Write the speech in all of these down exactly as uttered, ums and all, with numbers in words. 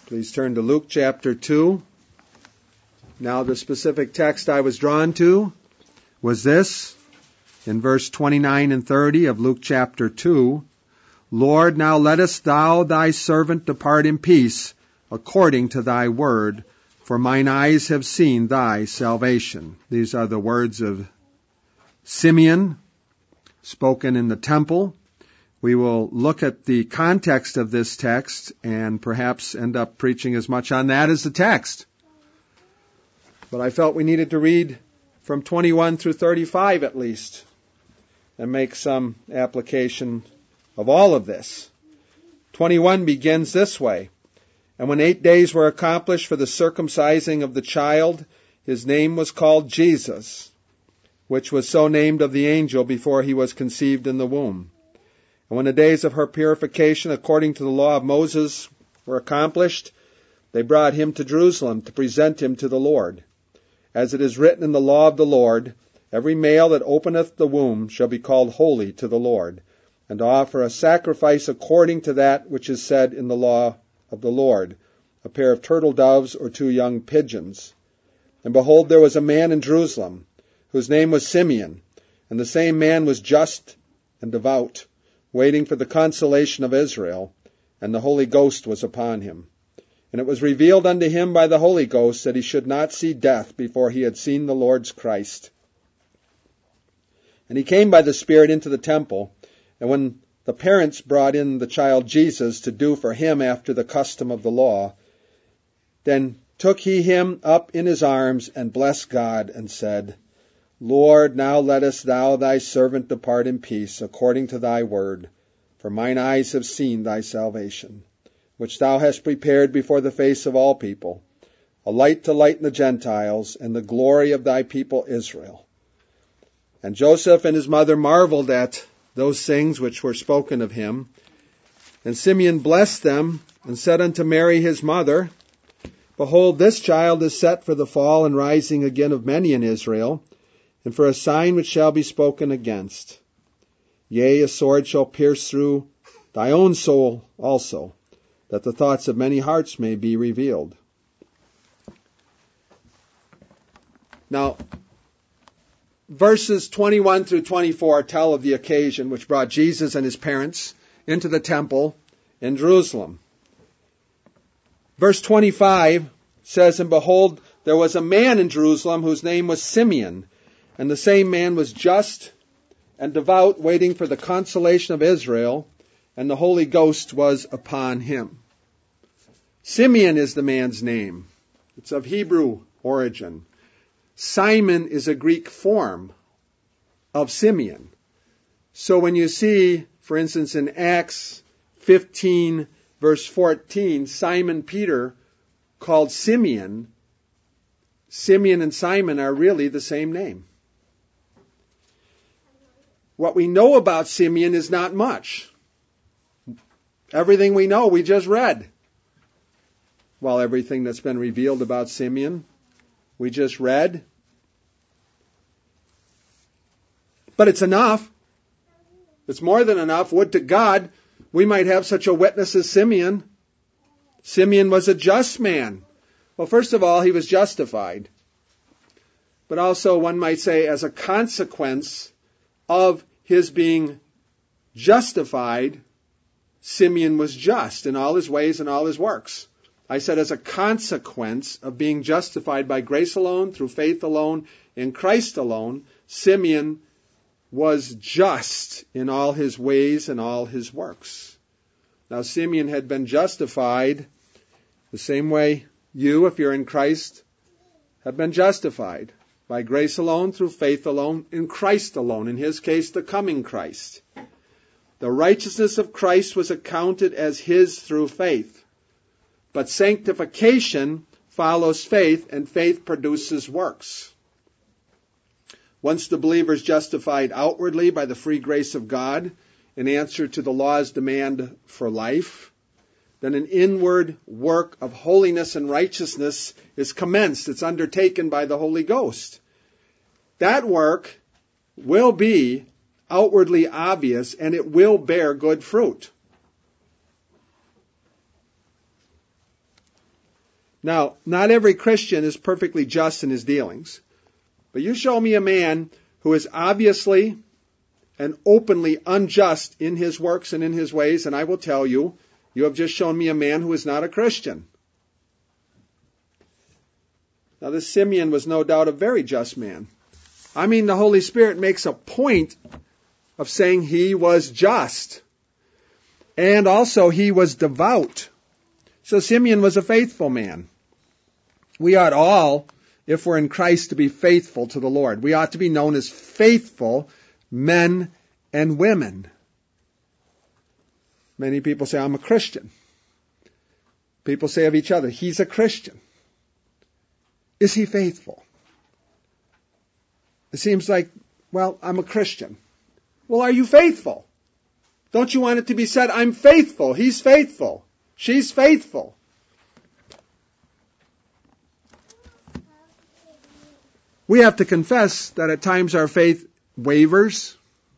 Please turn to Luke chapter two. Now the specific text I was drawn to was this, in verse twenty-nine and thirty of Luke chapter two. Lord, now lettest thou thy servant depart in peace, according to thy word, for mine eyes have seen thy salvation. These are the words of Simeon, spoken in the temple. We will look at the context of this text and perhaps end up preaching as much on that as the text. But I felt we needed to read from twenty-one through thirty-five at least and make some application of all of this. twenty-one begins this way. And when eight days were accomplished for the circumcising of the child, his name was called Jesus, which was so named of the angel before he was conceived in the womb. And when the days of her purification according to the law of Moses were accomplished, they brought him to Jerusalem to present him to the Lord. As it is written in the law of the Lord, every male that openeth the womb shall be called holy to the Lord, and to offer a sacrifice according to that which is said in the law of the Lord, a pair of turtle doves or two young pigeons. And behold, there was a man in Jerusalem, whose name was Simeon, and the same man was just and devout, waiting for the consolation of Israel, and the Holy Ghost was upon him. And it was revealed unto him by the Holy Ghost that he should not see death before he had seen the Lord's Christ. And he came by the Spirit into the temple, and when the parents brought in the child Jesus to do for him after the custom of the law, then took he him up in his arms, and blessed God, and said, Lord, now lettest thou thy servant depart in peace, according to thy word. For mine eyes have seen thy salvation, which thou hast prepared before the face of all people, a light to lighten the Gentiles, and the glory of thy people Israel. And Joseph and his mother marveled at those things which were spoken of him. And Simeon blessed them, and said unto Mary his mother, Behold, this child is set for the fall and rising again of many in Israel, and for a sign which shall be spoken against. Yea, a sword shall pierce through thy own soul also, that the thoughts of many hearts may be revealed. Now, verses twenty-one through twenty-four tell of the occasion which brought Jesus and his parents into the temple in Jerusalem. Verse twenty-five says, And behold, there was a man in Jerusalem whose name was Simeon, and the same man was just and devout, waiting for the consolation of Israel, and the Holy Ghost was upon him. Simeon is the man's name. It's of Hebrew origin. Simon is a Greek form of Simeon. So when you see, for instance, in Acts fifteen, verse fourteen, Simon Peter called Simeon, Simeon and Simon are really the same name. What we know about Simeon is not much. Everything we know, we just read. Well, everything that's been revealed about Simeon, we just read. But it's enough. It's more than enough. Would to God we might have such a witness as Simeon. Simeon was a just man. Well, first of all, he was justified. But also, one might say, as a consequence of his being justified, Simeon was just in all his ways and all his works. I said as a consequence of being justified by grace alone, through faith alone, in Christ alone, Simeon was just in all his ways and all his works. Now, Simeon had been justified the same way you, if you're in Christ, have been justified. By grace alone, through faith alone, in Christ alone. In his case, the coming Christ. The righteousness of Christ was accounted as his through faith. But sanctification follows faith, and faith produces works. Once the believer is justified outwardly by the free grace of God, in answer to the law's demand for life, then an inward work of holiness and righteousness is commenced. It's undertaken by the Holy Ghost. That work will be outwardly obvious, and it will bear good fruit. Now, not every Christian is perfectly just in his dealings. But you show me a man who is obviously and openly unjust in his works and in his ways, and I will tell you, you have just shown me a man who is not a Christian. Now, this Simeon was no doubt a very just man. I mean, the Holy Spirit makes a point of saying he was just. And also, he was devout. So Simeon was a faithful man. We ought all, if we're in Christ, to be faithful to the Lord. We ought to be known as faithful men and women. Many people say, I'm a Christian. People say of each other, he's a Christian. Is he faithful? It seems like, well, I'm a Christian. Well, are you faithful? Don't you want it to be said, I'm faithful, he's faithful, she's faithful? We have to confess that at times our faith wavers.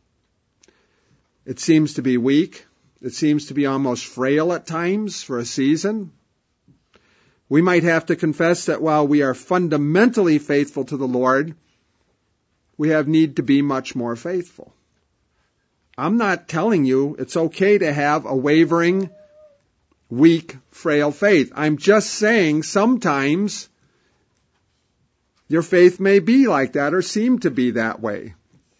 It seems to be weak. It seems to be almost frail at times for a season. We might have to confess that while we are fundamentally faithful to the Lord, we have need to be much more faithful. I'm not telling you it's okay to have a wavering, weak, frail faith. I'm just saying sometimes your faith may be like that or seem to be that way.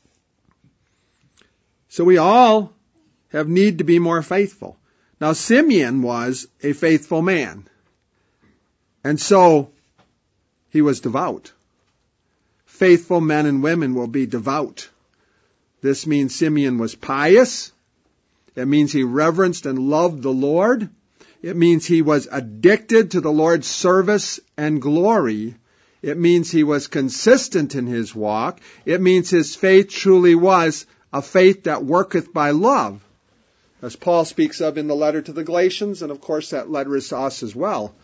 So we all have need to be more faithful. Now, Simeon was a faithful man. And so he was devout. Faithful men and women will be devout. This means Simeon was pious. It means he reverenced and loved the Lord. It means he was addicted to the Lord's service and glory. It means he was consistent in his walk. It means his faith truly was a faith that worketh by love, as Paul speaks of in the letter to the Galatians, and of course that letter is to us as well.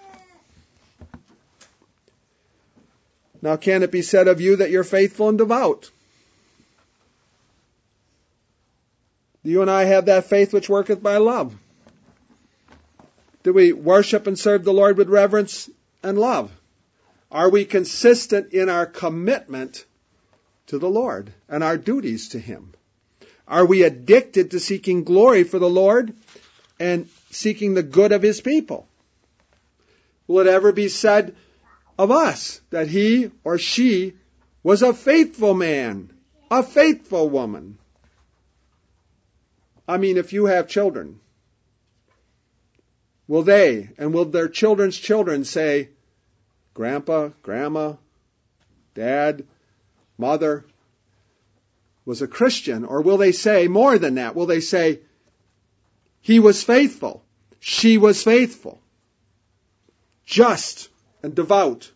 Now, can it be said of you that you're faithful and devout? Do you and I have that faith which worketh by love? Do we worship and serve the Lord with reverence and love? Are we consistent in our commitment to the Lord and our duties to Him? Are we addicted to seeking glory for the Lord and seeking the good of His people? Will it ever be said of us that he or she was a faithful man, a faithful woman? I mean, if you have children, will they and will their children's children say, Grandpa, Grandma, Dad, Mother was a Christian? Or will they say more than that? Will they say, he was faithful, she was faithful, just and devout?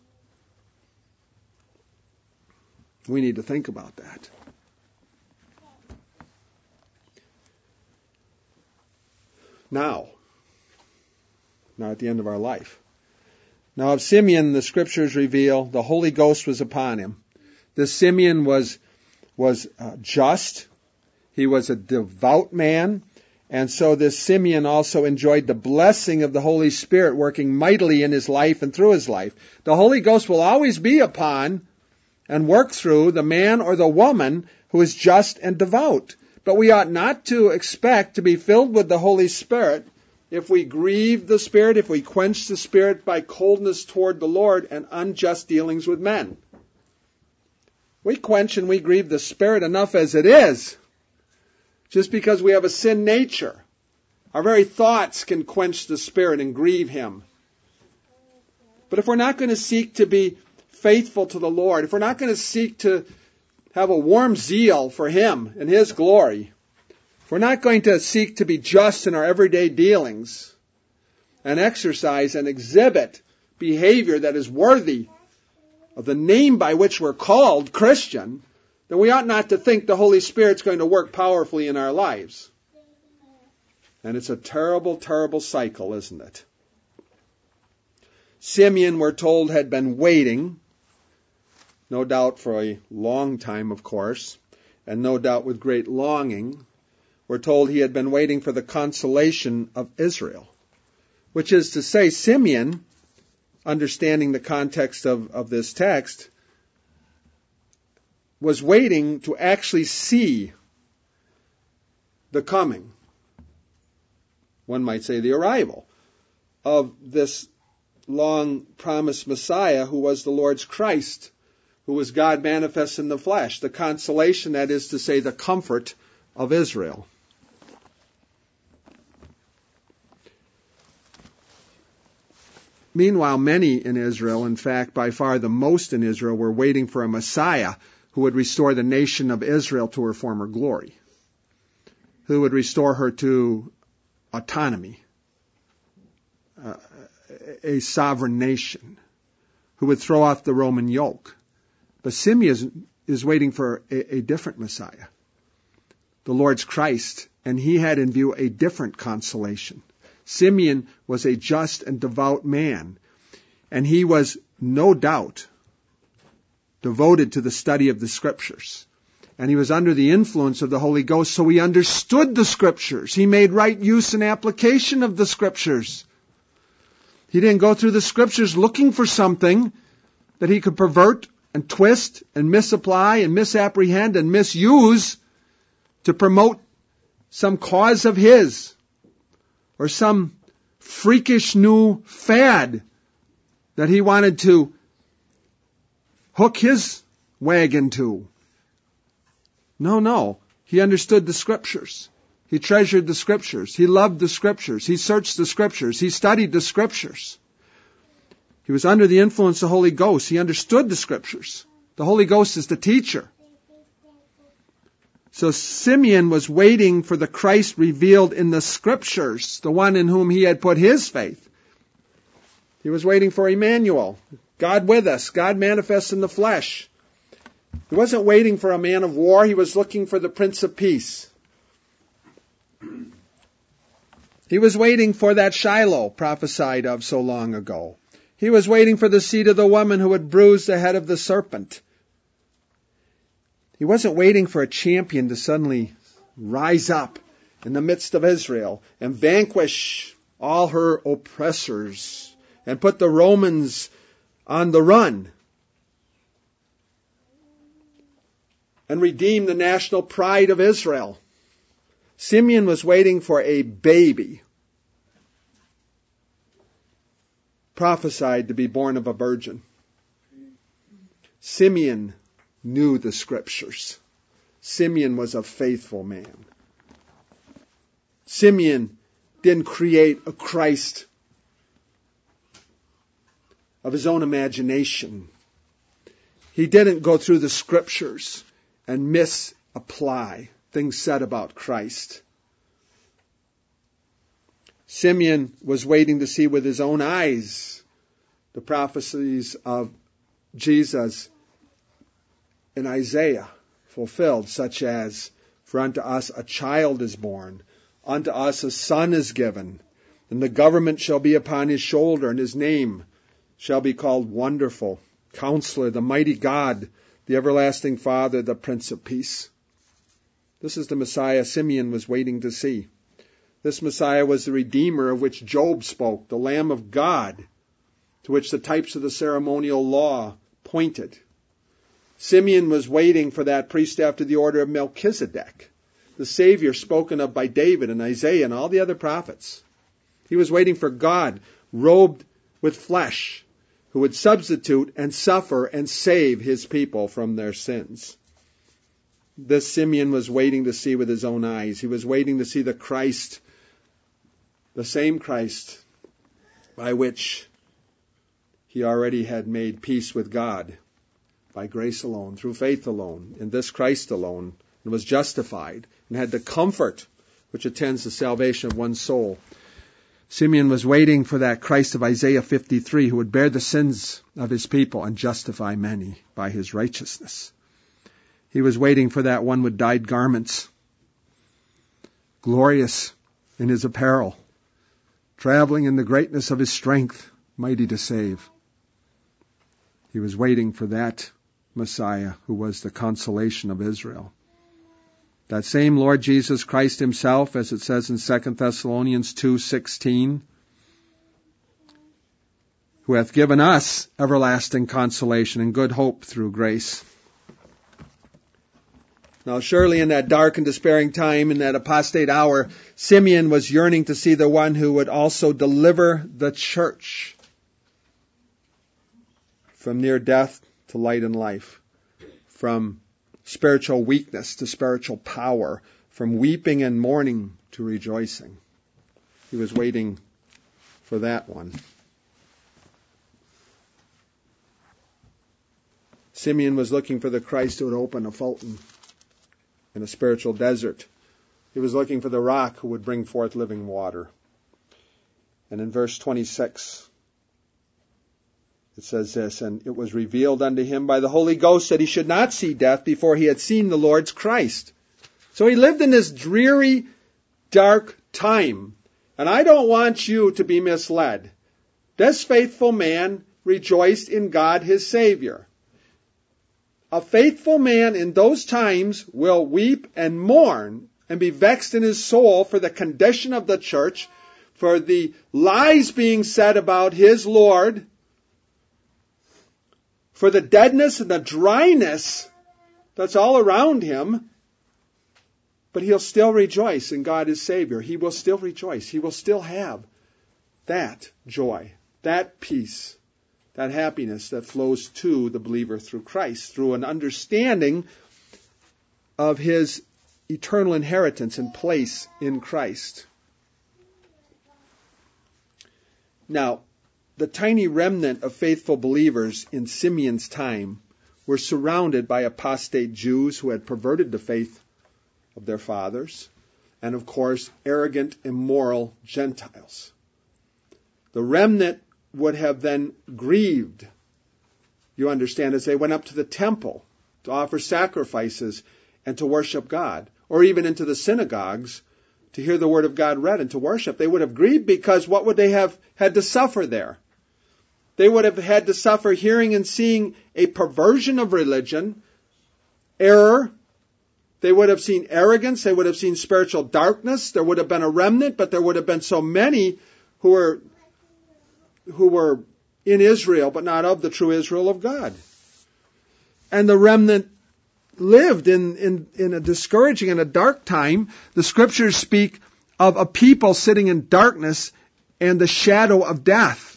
We need to think about that. Now, now at the end of our life. Now of Simeon, the Scriptures reveal the Holy Ghost was upon him. This Simeon was was uh, just. He was a devout man. And so this Simeon also enjoyed the blessing of the Holy Spirit working mightily in his life and through his life. The Holy Ghost will always be upon and work through the man or the woman who is just and devout. But we ought not to expect to be filled with the Holy Spirit if we grieve the Spirit, if we quench the Spirit by coldness toward the Lord and unjust dealings with men. We quench and we grieve the Spirit enough as it is, just because we have a sin nature. Our very thoughts can quench the Spirit and grieve Him. But if we're not going to seek to be faithful to the Lord, if we're not going to seek to have a warm zeal for Him and His glory, if we're not going to seek to be just in our everyday dealings and exercise and exhibit behavior that is worthy of the name by which we're called Christian, then we ought not to think the Holy Spirit's going to work powerfully in our lives. And it's a terrible, terrible cycle, isn't it? Simeon, we're told, had been waiting, no doubt for a long time, of course, and no doubt with great longing. We're told he had been waiting for the consolation of Israel, which is to say, Simeon understanding the context of, of this text, was waiting to actually see the coming, one might say the arrival, of this long-promised Messiah who was the Lord's Christ, who was God manifest in the flesh, the consolation, that is to say, the comfort of Israel. Meanwhile, many in Israel, in fact, by far the most in Israel, were waiting for a Messiah who would restore the nation of Israel to her former glory, who would restore her to autonomy, uh, a sovereign nation, who would throw off the Roman yoke. But Simeon is, is waiting for a, a different Messiah, the Lord's Christ, and he had in view a different consolation. Simeon was a just and devout man, and he was no doubt devoted to the study of the Scriptures. And he was under the influence of the Holy Ghost, so he understood the Scriptures. He made right use and application of the Scriptures. He didn't go through the Scriptures looking for something that he could pervert and twist and misapply and misapprehend and misuse to promote some cause of his, or some freakish new fad that he wanted to hook his wagon to. No, no. He understood the Scriptures. He treasured the Scriptures. He loved the Scriptures. He searched the Scriptures. He studied the Scriptures. He was under the influence of the Holy Ghost. He understood the Scriptures. The Holy Ghost is the teacher. So Simeon was waiting for the Christ revealed in the Scriptures, the one in whom he had put his faith. He was waiting for Emmanuel, God with us, God manifest in the flesh. He wasn't waiting for a man of war. He was looking for the Prince of Peace. He was waiting for that Shiloh prophesied of so long ago. He was waiting for the seed of the woman who would bruise the head of the serpent. He wasn't waiting for a champion to suddenly rise up in the midst of Israel and vanquish all her oppressors and put the Romans on the run and redeem the national pride of Israel. Simeon was waiting for a baby prophesied to be born of a virgin. Simeon knew the Scriptures. Simeon was a faithful man. Simeon didn't create a Christ of his own imagination. He didn't go through the Scriptures and misapply things said about Christ. Simeon was waiting to see with his own eyes the prophecies of Jesus in Isaiah fulfilled, such as, "For unto us a child is born, unto us a son is given, and the government shall be upon his shoulder, and his name shall be called Wonderful, Counselor, the Mighty God, the Everlasting Father, the Prince of Peace." This is the Messiah Simeon was waiting to see. This Messiah was the Redeemer of which Job spoke, the Lamb of God, to which the types of the ceremonial law pointed. Simeon was waiting for that priest after the order of Melchizedek, the Savior spoken of by David and Isaiah and all the other prophets. He was waiting for God, robed with flesh, who would substitute and suffer and save his people from their sins. This Simeon was waiting to see with his own eyes. He was waiting to see the Christ, the same Christ by which he already had made peace with God, by grace alone, through faith alone, in this Christ alone, and was justified, and had the comfort which attends the salvation of one's soul. Simeon was waiting for that Christ of Isaiah fifty-three who would bear the sins of his people and justify many by his righteousness. He was waiting for that one with dyed garments, glorious in his apparel, traveling in the greatness of his strength, mighty to save. He was waiting for that Messiah who was the consolation of Israel. That same Lord Jesus Christ himself, as it says in Second Thessalonians two sixteen, who hath given us everlasting consolation and good hope through grace. Now surely in that dark and despairing time, in that apostate hour, Simeon was yearning to see the one who would also deliver the church from near death to light and life, from spiritual weakness to spiritual power, from weeping and mourning to rejoicing. He was waiting for that one. Simeon was looking for the Christ who would open a fountain in a spiritual desert. He was looking for the rock who would bring forth living water. And in verse twenty-six, it says this, and it was revealed unto him by the Holy Ghost that he should not see death before he had seen the Lord's Christ. So he lived in this dreary, dark time. And I don't want you to be misled. This faithful man rejoiced in God his Savior. A faithful man in those times will weep and mourn and be vexed in his soul for the condition of the church, for the lies being said about his Lord, for the deadness and the dryness that's all around him. But he'll still rejoice in God his Savior. He will still rejoice. He will still have that joy, that peace, that happiness that flows to the believer through Christ, through an understanding of his eternal inheritance and place in Christ. Now, the tiny remnant of faithful believers in Simeon's time were surrounded by apostate Jews who had perverted the faith of their fathers, and of course, arrogant, immoral Gentiles. The remnant would have then grieved, you understand, as they went up to the temple to offer sacrifices and to worship God, or even into the synagogues to hear the word of God read and to worship. They would have grieved because what would they have had to suffer there? They would have had to suffer hearing and seeing a perversion of religion, error. They would have seen arrogance. They would have seen spiritual darkness. There would have been a remnant, but there would have been so many who were who were in Israel, but not of the true Israel of God. And the remnant lived in, in, in a discouraging and a dark time. The scriptures speak of a people sitting in darkness and the shadow of death.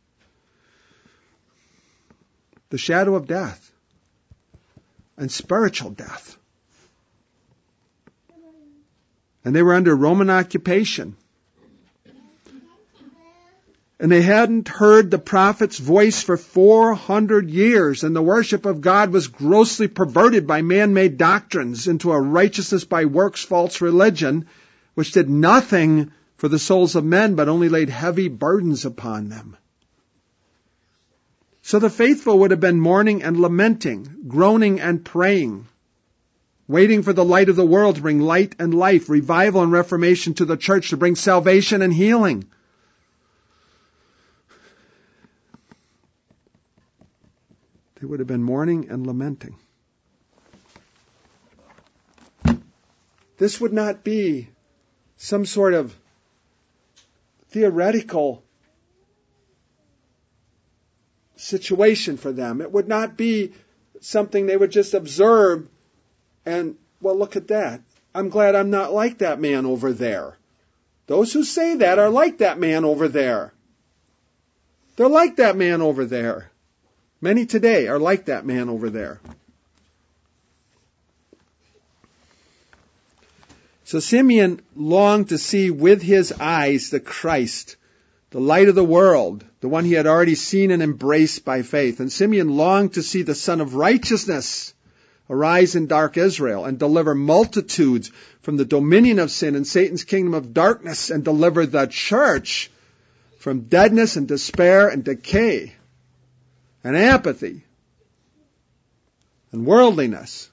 The shadow of death and spiritual death. And they were under Roman occupation. And they hadn't heard the prophet's voice for four hundred years, and the worship of God was grossly perverted by man-made doctrines into a righteousness by works false religion, which did nothing for the souls of men, but only laid heavy burdens upon them. So the faithful would have been mourning and lamenting, groaning and praying, waiting for the light of the world to bring light and life, revival and reformation to the church, to bring salvation and healing. They would have been mourning and lamenting. This would not be some sort of theoretical situation for them. It would not be something they would just observe and, well, look at that. I'm glad I'm not like that man over there. Those who say that are like that man over there. They're like that man over there. Many today are like that man over there. So Simeon longed to see with his eyes the Christ, the light of the world, the one he had already seen and embraced by faith. And Simeon longed to see the Son of Righteousness arise in dark Israel and deliver multitudes from the dominion of sin and Satan's kingdom of darkness and deliver the church from deadness and despair and decay and apathy and worldliness.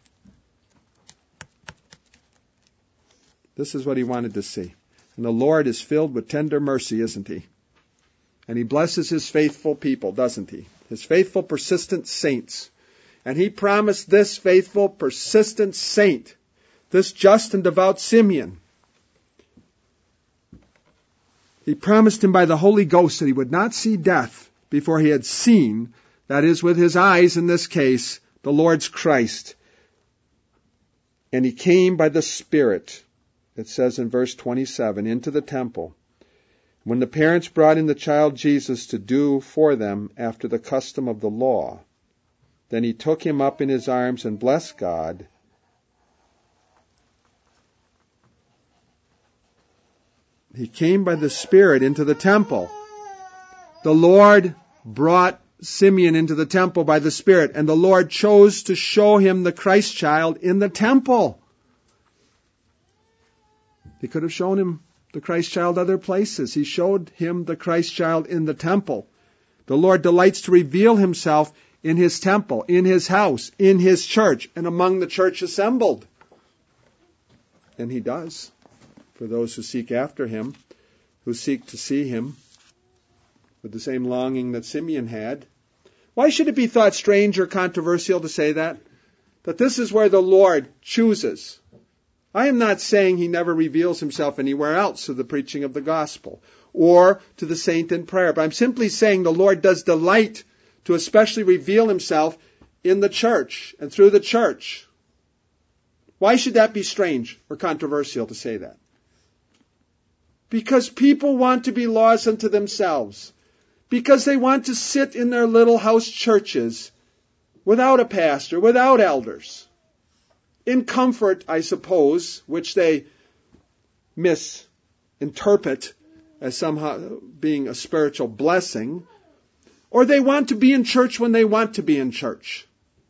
This is what he wanted to see. And the Lord is filled with tender mercy, isn't he? And he blesses his faithful people, doesn't he? His faithful, persistent saints. And he promised this faithful, persistent saint, this just and devout Simeon, he promised him by the Holy Ghost that he would not see death before he had seen, that is, with his eyes in this case, the Lord's Christ. And he came by the Spirit, it says in verse twenty-seven, into the temple. When the parents brought in the child Jesus to do for them after the custom of the law, then he took him up in his arms and blessed God. He came by the Spirit into the temple. The Lord brought Simeon into the temple by the Spirit, and the Lord chose to show him the Christ child in the temple. He could have shown him the Christ child other places. He showed him the Christ child in the temple. The Lord delights to reveal himself in his temple, in his house, in his church, and among the church assembled. And he does, for those who seek after him, who seek to see him with the same longing that Simeon had. Why should it be thought strange or controversial to say that? That this is where the Lord chooses. I am not saying he never reveals himself anywhere else through the preaching of the gospel or to the saint in prayer. But I'm simply saying the Lord does delight to especially reveal himself in the church and through the church. Why should that be strange or controversial to say that? Because people want to be laws unto themselves. Because they want to sit in their little house churches without a pastor, without elders. In comfort, I suppose, which they misinterpret as somehow being a spiritual blessing. Or they want to be in church when they want to be in church.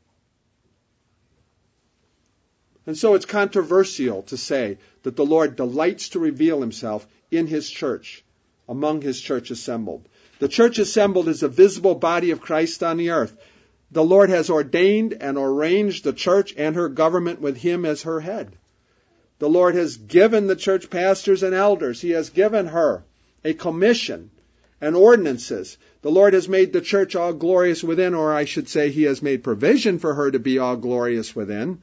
And so it's controversial to say that the Lord delights to reveal himself in his church, among his church assembled. The church assembled is a visible body of Christ on the earth. The Lord has ordained and arranged the church and her government with him as her head. The Lord has given the church pastors and elders. He has given her a commission and ordinances. The Lord has made the church all glorious within, or I should say he has made provision for her to be all glorious within.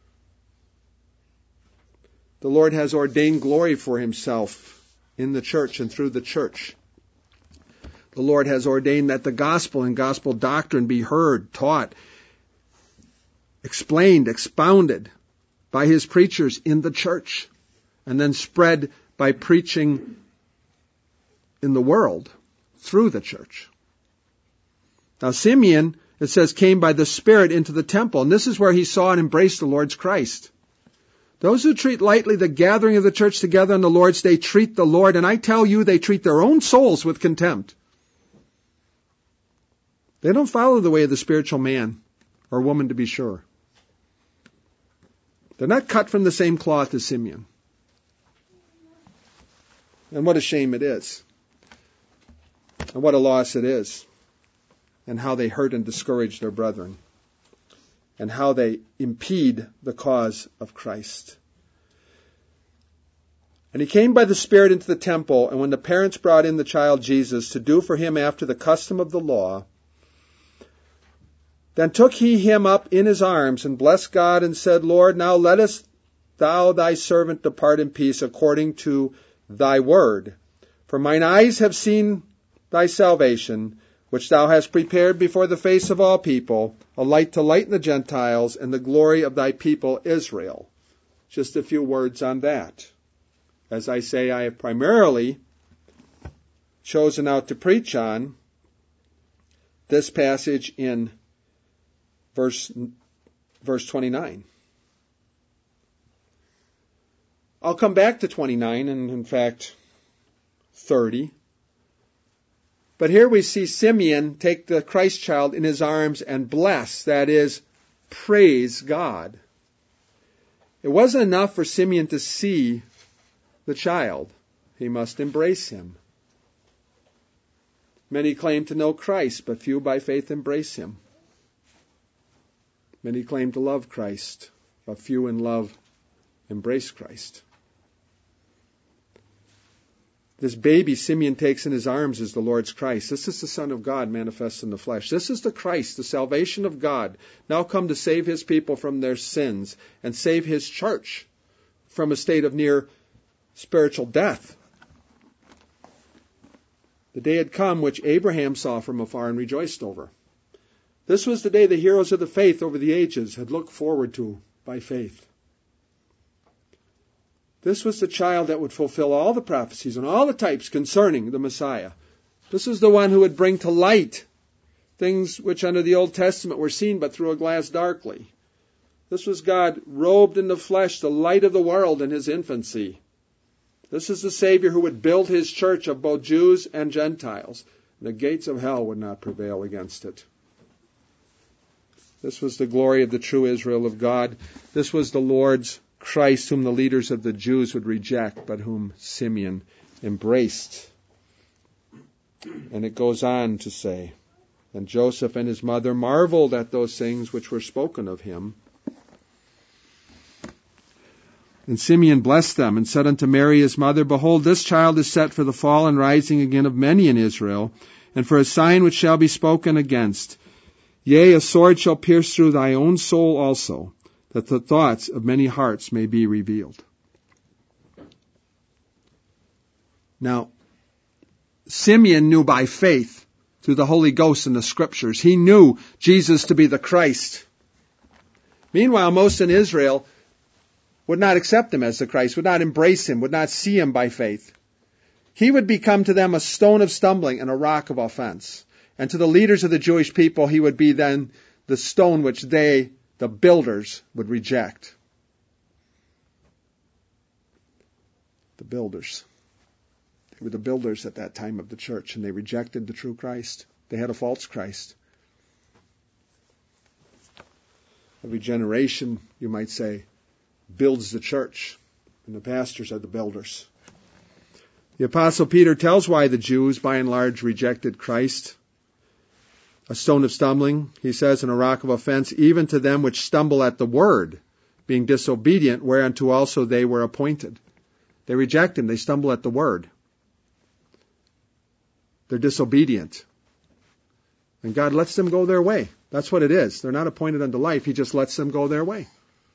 The Lord has ordained glory for himself in the church and through the church. The Lord has ordained that the gospel and gospel doctrine be heard, taught, explained, expounded by his preachers in the church, and then spread by preaching in the world through the church. Now Simeon, it says, came by the Spirit into the temple, and this is where he saw and embraced the Lord's Christ. Those who treat lightly the gathering of the church together on the Lord's Day treat the Lord, and I tell you, they treat their own souls with contempt. They don't follow the way of the spiritual man or woman, to be sure. They're not cut from the same cloth as Simeon. And what a shame it is. And what a loss it is. And how they hurt and discourage their brethren. And how they impede the cause of Christ. And he came by the Spirit into the temple, and when the parents brought in the child Jesus to do for him after the custom of the law, then took he him up in his arms, and blessed God, and said, Lord, now lettest thou thy servant depart in peace according to thy word. For mine eyes have seen thy salvation, which thou hast prepared before the face of all people, a light to lighten the Gentiles, and the glory of thy people Israel. Just a few words on that. As I say, I have primarily chosen out to preach on this passage in verse, verse twenty-nine. I'll come back to twenty-nine, and in fact, thirty. But here we see Simeon take the Christ child in his arms and bless, that is, praise God. It wasn't enough for Simeon to see the child. He must embrace him. Many claim to know Christ, but few by faith embrace him. Many claim to love Christ, but few in love embrace Christ. This baby Simeon takes in his arms is the Lord's Christ. This is the Son of God manifest in the flesh. This is the Christ, the salvation of God, now come to save his people from their sins and save his church from a state of near spiritual death. The day had come which Abraham saw from afar and rejoiced over. This was the day the heroes of the faith over the ages had looked forward to by faith. This was the child that would fulfill all the prophecies and all the types concerning the Messiah. This is the one who would bring to light things which under the Old Testament were seen but through a glass darkly. This was God robed in the flesh, the light of the world in his infancy. This is the Savior who would build his church of both Jews and Gentiles. The gates of hell would not prevail against it. This was the glory of the true Israel of God. This was the Lord's Christ, whom the leaders of the Jews would reject, but whom Simeon embraced. And it goes on to say, and Joseph and his mother marveled at those things which were spoken of him. And Simeon blessed them and said unto Mary his mother, Behold, this child is set for the fall and rising again of many in Israel, and for a sign which shall be spoken against. Yea, a sword shall pierce through thy own soul also, that the thoughts of many hearts may be revealed. Now, Simeon knew by faith, through the Holy Ghost and the Scriptures, he knew Jesus to be the Christ. Meanwhile, most in Israel would not accept him as the Christ, would not embrace him, would not see him by faith. He would become to them a stone of stumbling and a rock of offense. And to the leaders of the Jewish people, he would be then the stone which they, the builders, would reject. The builders. They were the builders at that time of the church, and they rejected the true Christ. They had a false Christ. Every generation, you might say, builds the church, and the pastors are the builders. The Apostle Peter tells why the Jews, by and large, rejected Christ. A stone of stumbling, he says, and a rock of offense, even to them which stumble at the word, being disobedient, whereunto also they were appointed. They reject him, they stumble at the word. They're disobedient. And God lets them go their way. That's what it is. They're not appointed unto life. He just lets them go their way.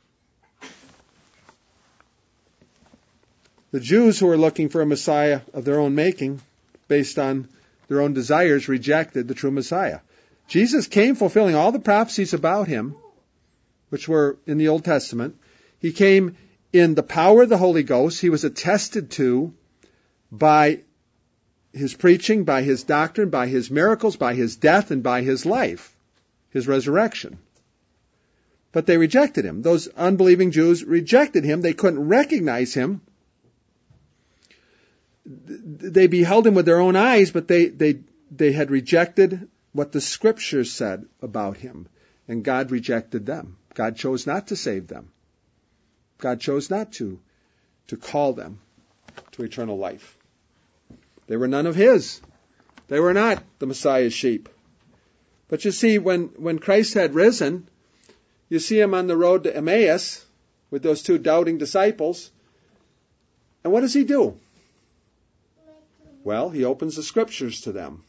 The Jews who were looking for a Messiah of their own making, based on their own desires, rejected the true Messiah. Jesus came fulfilling all the prophecies about him, which were in the Old Testament. He came in the power of the Holy Ghost. He was attested to by his preaching, by his doctrine, by his miracles, by his death, and by his life, his resurrection. But they rejected him. Those unbelieving Jews rejected him. They couldn't recognize him. They beheld him with their own eyes, but they, they, they had rejected what the Scriptures said about him. And God rejected them. God chose not to save them. God chose not to, to call them to eternal life. They were none of his. They were not the Messiah's sheep. But you see, when, when Christ had risen, you see him on the road to Emmaus with those two doubting disciples. And what does he do? Well, he opens the Scriptures to them.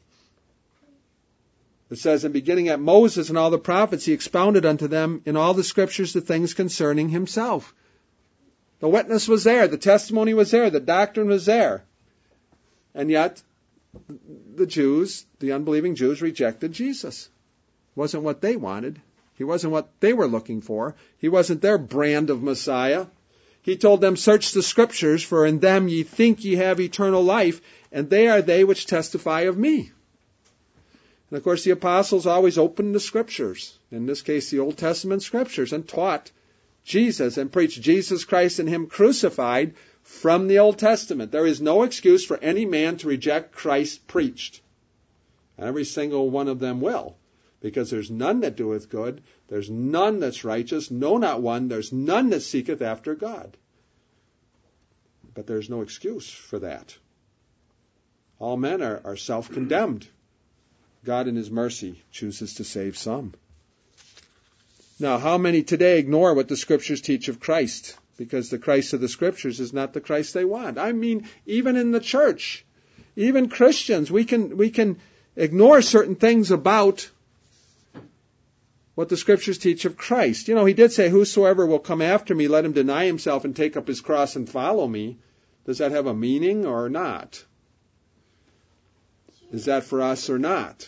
It says, in beginning at Moses and all the prophets, he expounded unto them in all the Scriptures the things concerning himself. The witness was there. The testimony was there. The doctrine was there. And yet, the Jews, the unbelieving Jews, rejected Jesus. It wasn't what they wanted. He wasn't what they were looking for. He wasn't their brand of Messiah. He told them, search the Scriptures, for in them ye think ye have eternal life, and they are they which testify of me. And of course, the apostles always opened the Scriptures, in this case the Old Testament Scriptures, and taught Jesus and preached Jesus Christ and him crucified from the Old Testament. There is no excuse for any man to reject Christ preached. Every single one of them will. Because there's none that doeth good, there's none that's righteous, no, not one, there's none that seeketh after God. But there's no excuse for that. All men are, are self-condemned. God in his mercy chooses to save some. Now, how many today ignore what the Scriptures teach of Christ? Because the Christ of the Scriptures is not the Christ they want. I mean, even in the church, even Christians, we can we can ignore certain things about what the Scriptures teach of Christ. You know, he did say, whosoever will come after me, let him deny himself and take up his cross and follow me. Does that have a meaning or not? Is that for us or not?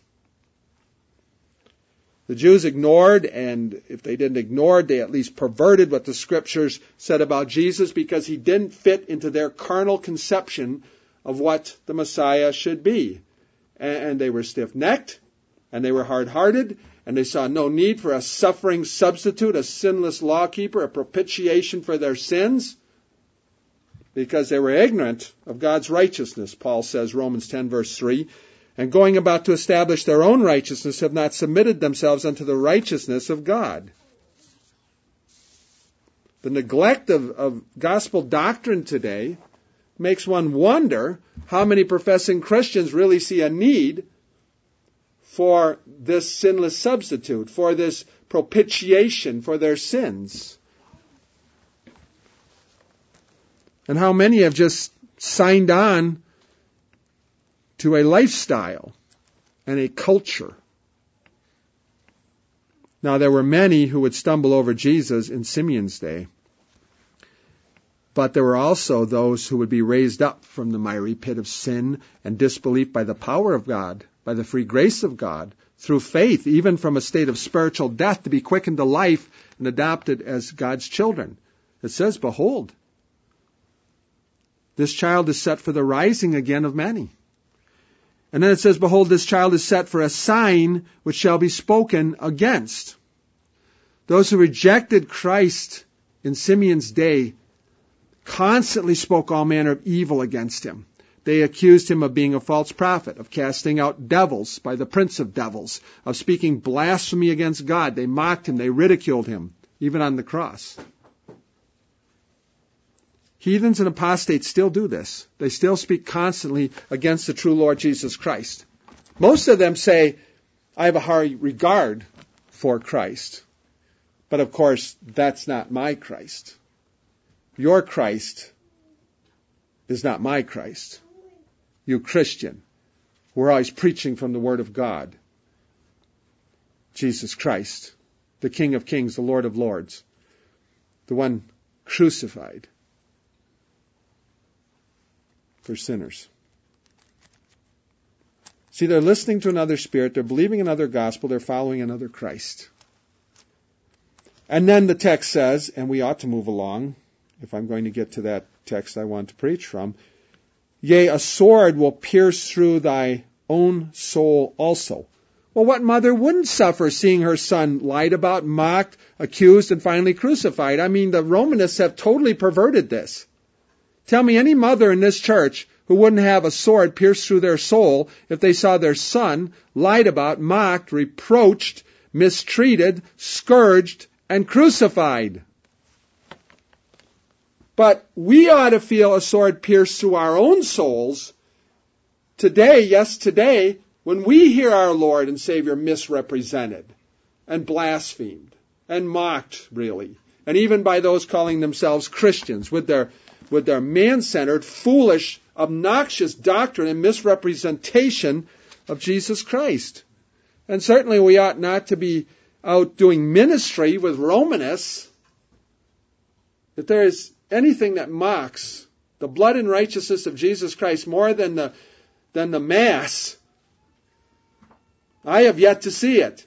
The Jews ignored, and if they didn't ignore it, they at least perverted what the Scriptures said about Jesus because he didn't fit into their carnal conception of what the Messiah should be. And they were stiff-necked, and they were hard-hearted, and they saw no need for a suffering substitute, a sinless lawkeeper, a propitiation for their sins, because they were ignorant of God's righteousness, Paul says, Romans ten, verse three, and going about to establish their own righteousness have not submitted themselves unto the righteousness of God. The neglect of, of gospel doctrine today makes one wonder how many professing Christians really see a need for this sinless substitute, for this propitiation for their sins. And how many have just signed on to a lifestyle and a culture. Now, there were many who would stumble over Jesus in Simeon's day. But there were also those who would be raised up from the miry pit of sin and disbelief by the power of God, by the free grace of God, through faith, even from a state of spiritual death, to be quickened to life and adopted as God's children. It says, behold, this child is set for the rising again of many. And then it says, behold, this child is set for a sign which shall be spoken against. Those who rejected Christ in Simeon's day constantly spoke all manner of evil against him. They accused him of being a false prophet, of casting out devils by the prince of devils, of speaking blasphemy against God. They mocked him, they ridiculed him, even on the cross. Heathens and apostates still do this. They still speak constantly against the true Lord Jesus Christ. Most of them say, I have a high regard for Christ. But of course, that's not my Christ. Your Christ is not my Christ. You Christian, we're always preaching from the Word of God. Jesus Christ, the King of Kings, the Lord of Lords, the one crucified for sinners. See, they're listening to another spirit, they're believing another gospel, they're following another Christ. And then the text says, and we ought to move along, if I'm going to get to that text I want to preach from, yea, a sword will pierce through thy own soul also. Well, what mother wouldn't suffer seeing her son lied about, mocked, accused, and finally crucified? I mean, the Romanists have totally perverted this. Tell me any mother in this church who wouldn't have a sword pierce through their soul if they saw their son lied about, mocked, reproached, mistreated, scourged, and crucified. But we ought to feel a sword pierce through our own souls today, yes, today, when we hear our Lord and Savior misrepresented and blasphemed and mocked, really, and even by those calling themselves Christians with their with their man-centered, foolish, obnoxious doctrine and misrepresentation of Jesus Christ. And certainly we ought not to be out doing ministry with Romanists. If there is anything that mocks the blood and righteousness of Jesus Christ more than the, than the Mass, I have yet to see it.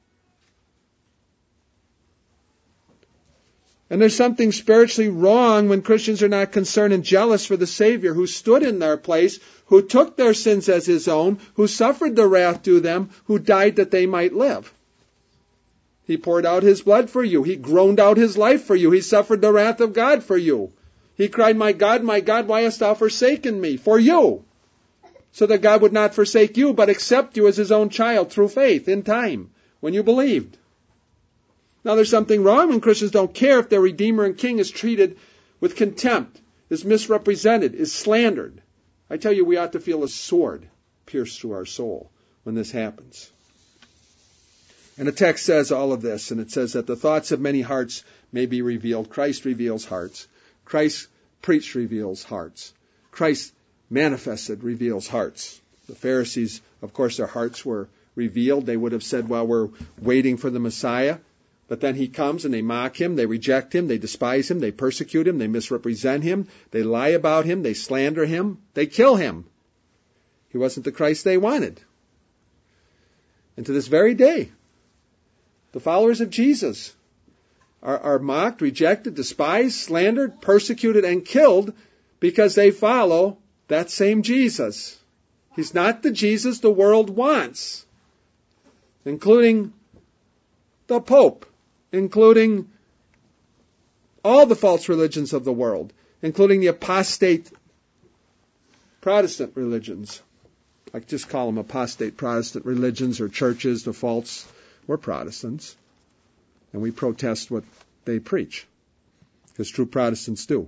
And there's something spiritually wrong when Christians are not concerned and jealous for the Savior who stood in their place, who took their sins as His own, who suffered the wrath due them, who died that they might live. He poured out His blood for you. He groaned out His life for you. He suffered the wrath of God for you. He cried, my God, my God, why hast thou forsaken me? For you. So that God would not forsake you, but accept you as His own child through faith in time, when you believed. Now there's something wrong when Christians don't care if their Redeemer and King is treated with contempt, is misrepresented, is slandered. I tell you, we ought to feel a sword pierce through our soul when this happens. And the text says all of this, and it says that the thoughts of many hearts may be revealed. Christ reveals hearts. Christ preached reveals hearts. Christ manifested reveals hearts. The Pharisees, of course, their hearts were revealed. They would have said, well, we're waiting for the Messiah. But then He comes and they mock Him, they reject Him, they despise Him, they persecute Him, they misrepresent Him, they lie about Him, they slander Him, they kill Him. He wasn't the Christ they wanted. And to this very day, the followers of Jesus are, are mocked, rejected, despised, slandered, persecuted, and killed because they follow that same Jesus. He's not the Jesus the world wants, including the Pope, including all the false religions of the world, including the apostate Protestant religions. I just call them apostate Protestant religions or churches, the false. We're Protestants, and we protest what they preach, because true Protestants do.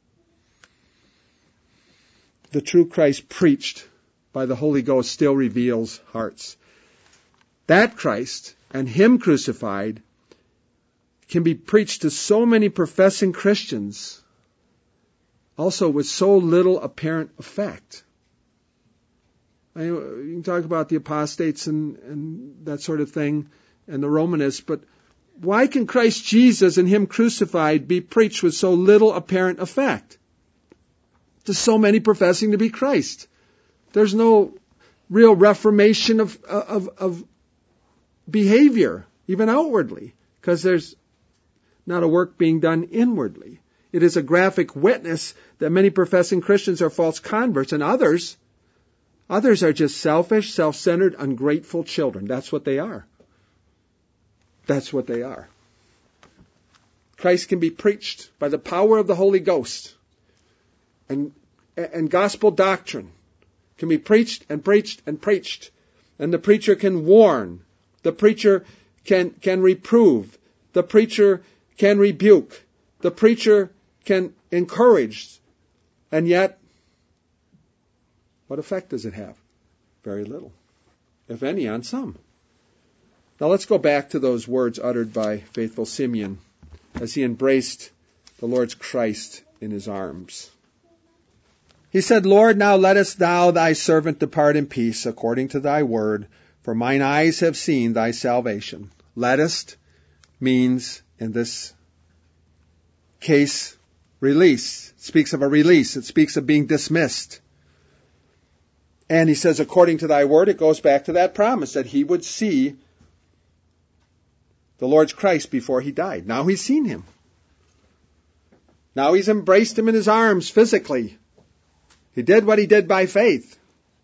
The true Christ preached by the Holy Ghost still reveals hearts. That Christ and Him crucified can be preached to so many professing Christians, also with so little apparent effect. I, you can talk about the apostates and, and that sort of thing, and the Romanists, but why can Christ Jesus and Him crucified be preached with so little apparent effect to so many professing to be Christ? There's no real reformation of, of, of behavior, even outwardly, because there's not a work being done inwardly. It is a graphic witness that many professing Christians are false converts, and others, others are just selfish, self-centered, ungrateful children. That's what they are. That's what they are. Christ can be preached by the power of the Holy Ghost, and, and gospel doctrine can be preached and preached and preached, and the preacher can warn, the preacher can, can reprove, the preacher can rebuke, the preacher can encourage, and yet, what effect does it have? Very little, if any, on some. Now let's go back to those words uttered by faithful Simeon as he embraced the Lord's Christ in his arms. He said, Lord, now lettest thou thy servant depart in peace according to thy word, for mine eyes have seen thy salvation. Lettest means, in this case, release. It speaks of a release. It speaks of being dismissed. And he says, according to thy word, it goes back to that promise that he would see the Lord's Christ before he died. Now he's seen him. Now he's embraced him in his arms physically. He did what he did by faith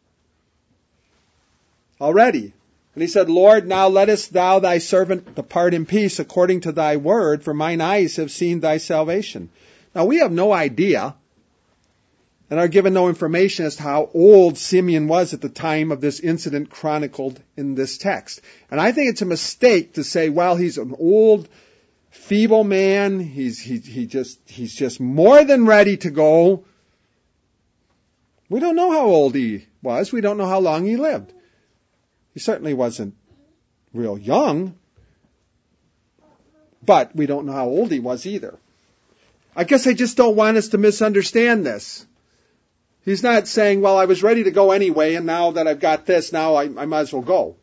already. And he said, Lord, now lettest thou thy servant depart in peace according to thy word, for mine eyes have seen thy salvation. Now we have no idea and are given no information as to how old Simeon was at the time of this incident chronicled in this text. And I think it's a mistake to say, well, he's an old, feeble man. He's, he, he just, he's just more than ready to go. We don't know how old he was. We don't know how long he lived. He certainly wasn't real young, but we don't know how old he was either. I guess I just don't want us to misunderstand this. He's not saying, well, I was ready to go anyway, and now that I've got this, now I, I might as well go.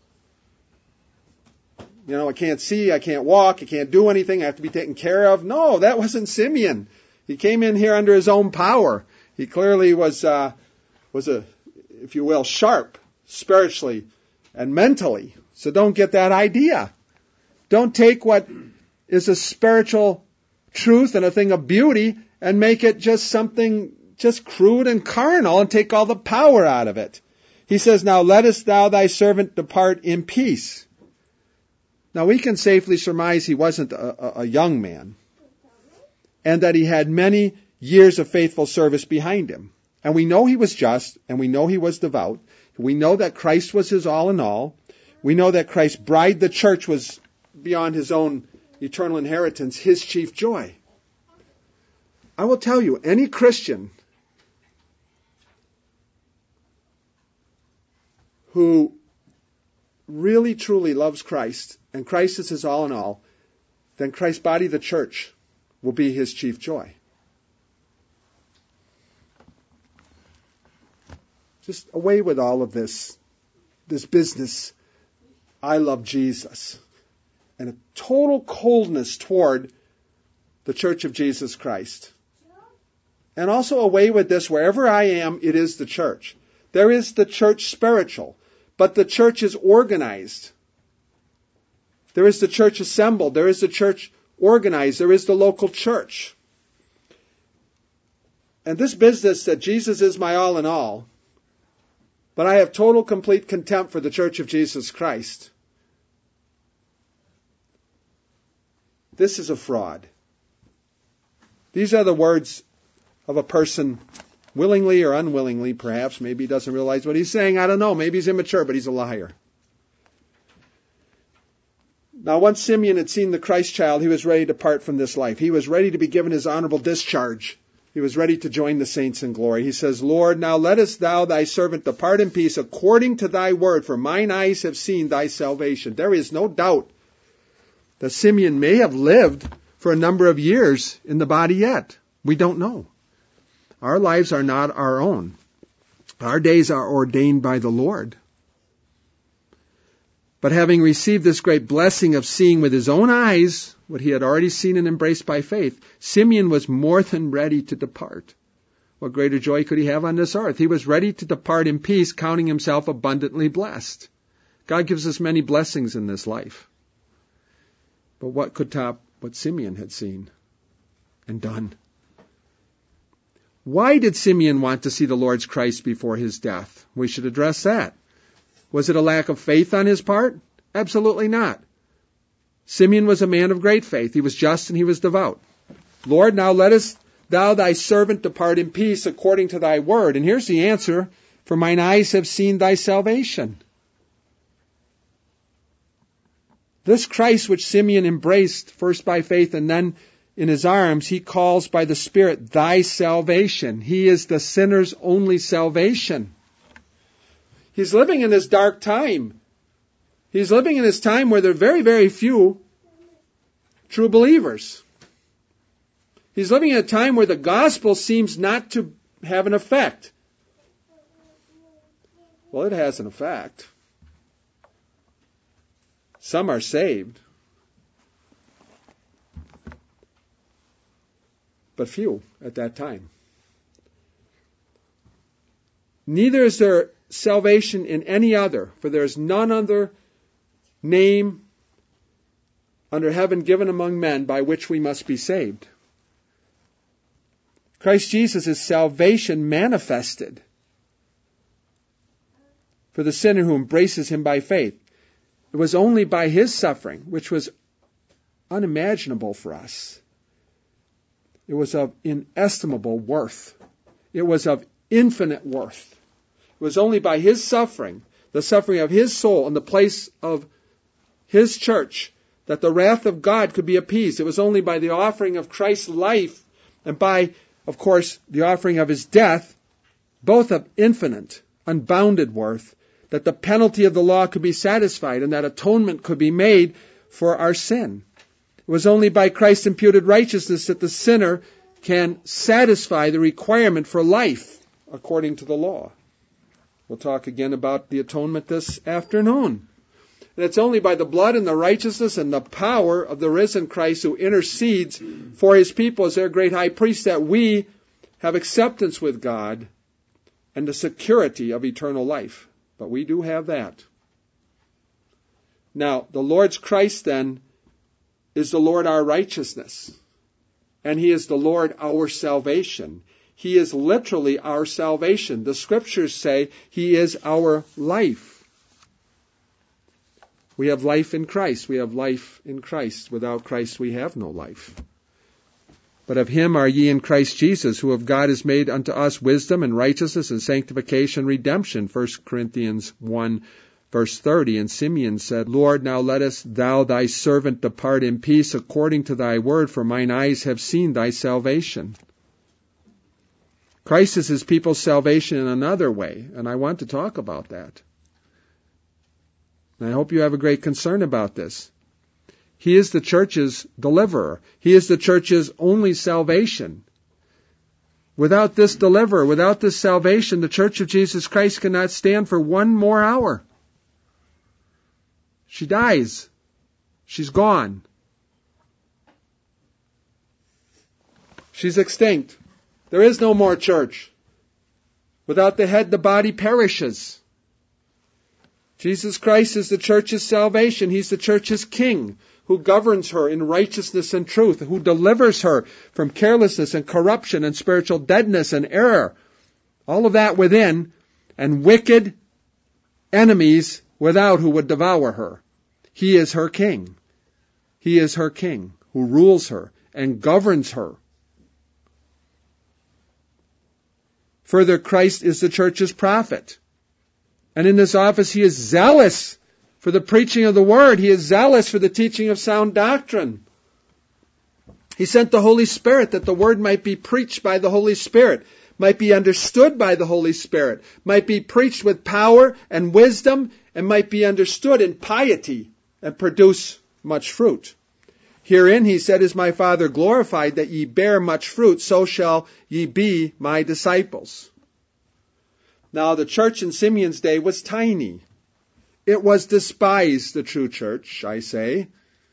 You know, I can't see, I can't walk, I can't do anything, I have to be taken care of. No, that wasn't Simeon. He came in here under his own power. He clearly was, uh, was a, if you will, sharp spiritually and mentally. So don't get that idea. Don't take what is a spiritual truth and a thing of beauty and make it just something just crude and carnal and take all the power out of it. He says, now lettest thou thy servant depart in peace. Now we can safely surmise he wasn't a, a young man and that he had many years of faithful service behind him. And we know he was just and we know he was devout. We know that Christ was his all in all. We know that Christ's bride, the church, was beyond his own eternal inheritance, his chief joy. I will tell you, any Christian who really truly loves Christ, and Christ is his all in all, then Christ's body, the church, will be his chief joy. Just away with all of this, this business, I love Jesus, and a total coldness toward the Church of Jesus Christ. And also away with this, wherever I am, it is the church. There is the church spiritual, but the church is organized. There is the church assembled. There is the church organized. There is the local church. And this business that Jesus is my all in all, but I have total, complete contempt for the Church of Jesus Christ. This is a fraud. These are the words of a person, willingly or unwillingly, perhaps. Maybe he doesn't realize what he's saying. I don't know. Maybe he's immature, but he's a liar. Now, once Simeon had seen the Christ child, he was ready to depart from this life. He was ready to be given his honorable discharge. He was ready to join the saints in glory. He says, Lord, now lettest thou thy servant depart in peace according to thy word, for mine eyes have seen thy salvation. There is no doubt that Simeon may have lived for a number of years in the body yet. We don't know. Our lives are not our own. Our days are ordained by the Lord. But having received this great blessing of seeing with his own eyes what he had already seen and embraced by faith, Simeon was more than ready to depart. What greater joy could he have on this earth? He was ready to depart in peace, counting himself abundantly blessed. God gives us many blessings in this life. But what could top what Simeon had seen and done? Why did Simeon want to see the Lord's Christ before his death? We should address that. Was it a lack of faith on his part? Absolutely not. Simeon was a man of great faith. He was just and he was devout. Lord, now lettest thou thy servant depart in peace according to thy word. And here's the answer. For mine eyes have seen thy salvation. This Christ which Simeon embraced first by faith and then in his arms, he calls by the Spirit thy salvation. He is the sinner's only salvation. He's living in this dark time. He's living in this time where there are very, very few true believers. He's living in a time where the gospel seems not to have an effect. Well, it has an effect. Some are saved, but few at that time. Neither is there salvation in any other, for there is none other name under heaven given among men by which we must be saved. Christ Jesus is salvation manifested for the sinner who embraces him by faith. It was only by his suffering, which was unimaginable for us. It was of inestimable worth. It was of infinite worth. It was only by his suffering, the suffering of his soul in the place of his church, that the wrath of God could be appeased. It was only by the offering of Christ's life and by, of course, the offering of his death, both of infinite, unbounded worth, that the penalty of the law could be satisfied and that atonement could be made for our sin. It was only by Christ's imputed righteousness that the sinner can satisfy the requirement for life according to the law. We'll talk again about the atonement this afternoon. And it's only by the blood and the righteousness and the power of the risen Christ who intercedes for his people as their great high priest that we have acceptance with God and the security of eternal life. But we do have that. Now, the Lord's Christ then is the Lord our righteousness. And he is the Lord our salvation. He is literally our salvation. The scriptures say he is our life. We have life in Christ. We have life in Christ. Without Christ we have no life. But of him are ye in Christ Jesus, who of God is made unto us wisdom and righteousness and sanctification, redemption. First Corinthians one, verse thirty. And Simeon said, Lord, now lettest thou thy servant depart in peace according to thy word, for mine eyes have seen thy salvation. Christ is his people's salvation in another way, and I want to talk about that. And I hope you have a great concern about this. He is the church's deliverer. He is the church's only salvation. Without this deliverer, without this salvation, the Church of Jesus Christ cannot stand for one more hour. She dies. She's gone. She's extinct. There is no more church Without the head, the body perishes. Jesus Christ is the church's salvation. He's the church's king, who governs her in righteousness and truth, who delivers her from carelessness and corruption and spiritual deadness and error. All of that within, and wicked enemies without who would devour her. He is her king. He is her king who rules her and governs her. Further, Christ is the church's prophet. And in this office, he is zealous for the preaching of the word. He is zealous for the teaching of sound doctrine. He sent the Holy Spirit that the word might be preached by the Holy Spirit, might be understood by the Holy Spirit, might be preached with power and wisdom, and might be understood in piety and produce much fruit. Herein, he said, is my Father glorified, that ye bear much fruit, so shall ye be my disciples. Now, the church in Simeon's day was tiny. It was despised, the true church, I say.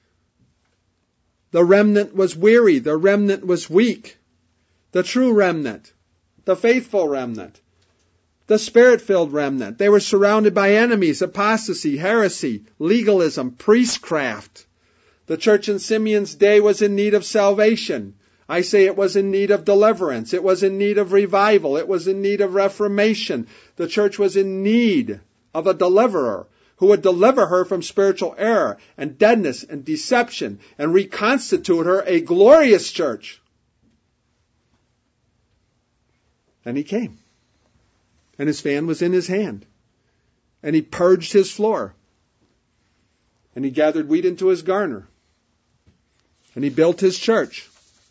The remnant was weary. The remnant was weak. The true remnant. The faithful remnant. The Spirit-filled remnant. They were surrounded by enemies, apostasy, heresy, legalism, priestcraft. The church in Simeon's day was in need of salvation. I say it was in need of deliverance. It was in need of revival. It was in need of reformation. The church was in need of a deliverer who would deliver her from spiritual error and deadness and deception and reconstitute her a glorious church. And he came. And his fan was in his hand. And he purged his floor. And he gathered wheat into his garner. And he built his church.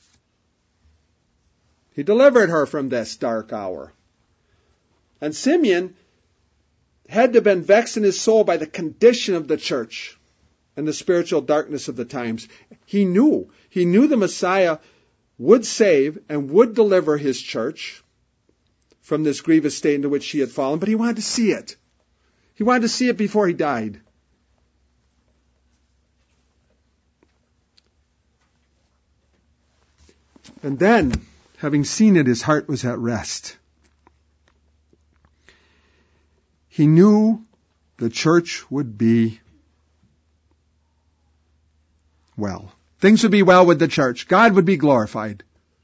He delivered her from this dark hour. And Simeon had to have been vexed in his soul by the condition of the church and the spiritual darkness of the times. He knew. He knew the Messiah would save and would deliver his church from this grievous state into which she had fallen, but he wanted to see it. He wanted to see it before he died. And then, having seen it, his heart was at rest. He knew the church would be well. Things would be well with the church. God would be glorified.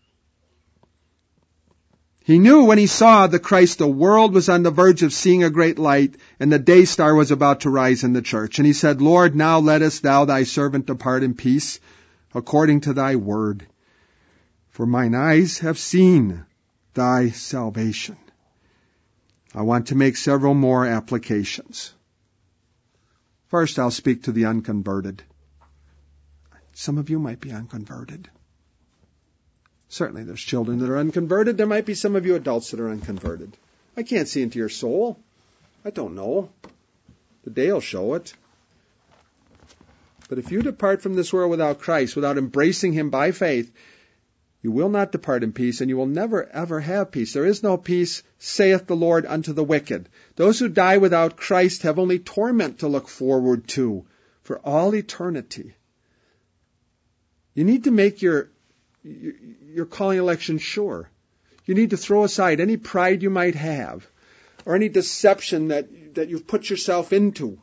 He knew when he saw the Christ, the world was on the verge of seeing a great light, and the day star was about to rise in the church. And he said, Lord, now lettest thou thy servant depart in peace, according to thy word. For mine eyes have seen thy salvation. I want to make several more applications. First, I'll speak to the unconverted. Some of you might be unconverted. Certainly there's children that are unconverted. There might be some of you adults that are unconverted. I can't see into your soul. I don't know. The day will show it. But if you depart from this world without Christ, without embracing him by faith, you will not depart in peace, and you will never, ever have peace. There is no peace, saith the Lord, unto the wicked. Those who die without Christ have only torment to look forward to for all eternity. You need to make your, your calling election sure. You need to throw aside any pride you might have, or any deception that, that you've put yourself into.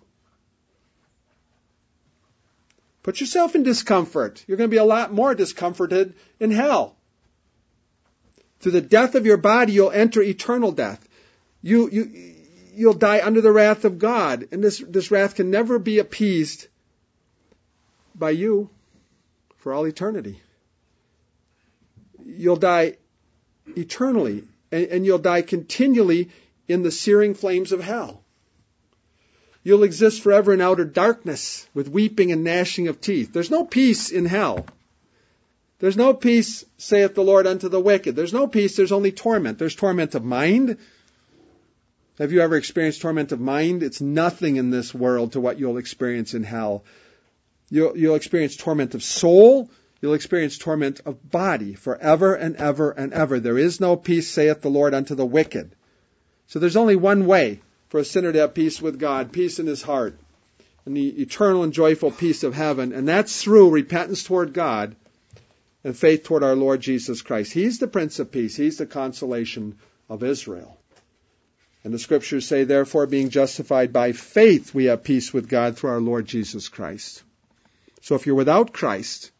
Put yourself in discomfort. You're going to be a lot more discomforted in hell. Through the death of your body, you'll enter eternal death. You, you, you'll die under the wrath of God. And this, this wrath can never be appeased by you for all eternity. You'll die eternally. And, and you'll die continually in the searing flames of hell. You'll exist forever in outer darkness with weeping and gnashing of teeth. There's no peace in hell. There's no peace, saith the Lord, unto the wicked. There's no peace, there's only torment. There's torment of mind. Have you ever experienced torment of mind? It's nothing in this world to what you'll experience in hell. You'll, you'll experience torment of soul. You'll experience torment of body forever and ever and ever. There is no peace, saith the Lord, unto the wicked. So there's only one way for a sinner to have peace with God, peace in his heart, and the eternal and joyful peace of heaven. And that's through repentance toward God and faith toward our Lord Jesus Christ. He's the Prince of Peace. He's the consolation of Israel. And the Scriptures say, therefore, being justified by faith, we have peace with God through our Lord Jesus Christ. So if you're without Christ,